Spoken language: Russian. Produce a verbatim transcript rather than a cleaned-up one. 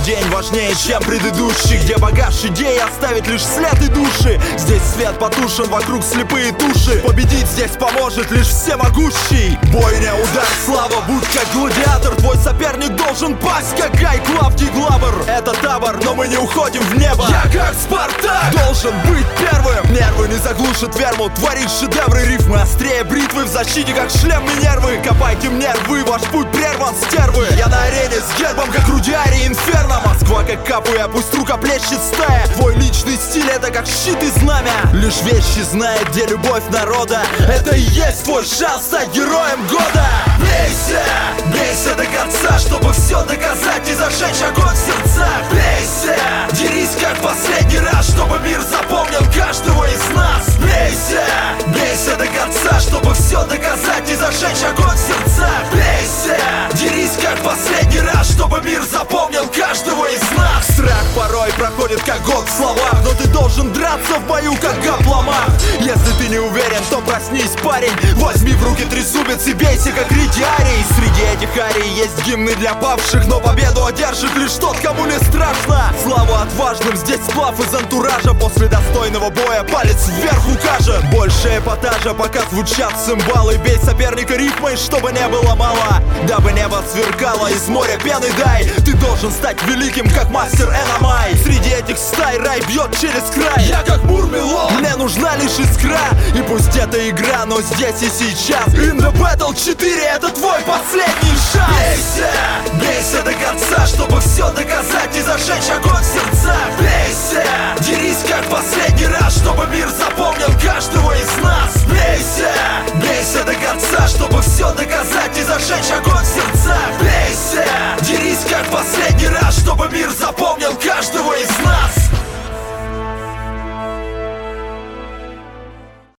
день важнее, чем предыдущий, где багаж идей оставит лишь след и души. Здесь свет потушен, вокруг слепые туши. Победить здесь поможет лишь всемогущий. Бойня, удар, слава, будь как гладиатор. Твой соперник должен пасть, как Гай Клавдий Глабер. Это табор, но мы не уходим в небо. Я как Спартак должен быть первым. Нервы не заглушат верму, творит шедевры. Рифмы острее бритвы, в защите как шлем и нервы. Копайте мне рвы, ваш путь прерван, стервы. Я на арене с гербом, как Рудиари Инферно. Москва как Капуя, пусть рукоплещет стая. Твой личный стиль это как щит и знамя. Лишь вещи знает, где любовь народа. Это и есть твой шанс стать героем года. Бейся, бейся до конца, чтобы все доказать и зажечь огонь в сердцах. Бейся, дерись как последний раз, чтобы мир запомнил каждого из нас. Бейся, бейся до конца, чтобы все доказать и зажечь огонь в сердцах. Бейся, дерись как последний раз, чтобы мир запомнил каждого из нас. Страх порой проходит как год в словах, но ты должен драться в бою как Гапломах. Если ты не уверен, то проснись, парень. Возьми в руки трезубец и бейся как Ридиарий. Среди этих арий есть гимны для павших, но победу одержит лишь тот, кому не страшно. Славу отважным, здесь сплав из антуража. После достойного боя палец вверх укажет. Больше эпатажа, пока звучат цимбалы. Бей соперника рифмой, чтобы не было мало. Дабы небо сверкало, из моря пены дай. Ты должен стать великим, как мастер Эномай. Среди этих стай рай бьет через край. Я как Мурмелон, мне нужна лишь искра. И пусть это игра, но здесь и сейчас. In the Battle четыре это твой последний шанс. Бейся, бейся до конца, чтобы все доказать и зажечь огонь в сердцах. Бейся, дерись как последний раз, чтобы мир запомнил каждого из нас. Бейся, бейся до конца, чтобы все доказать и зажечь огонь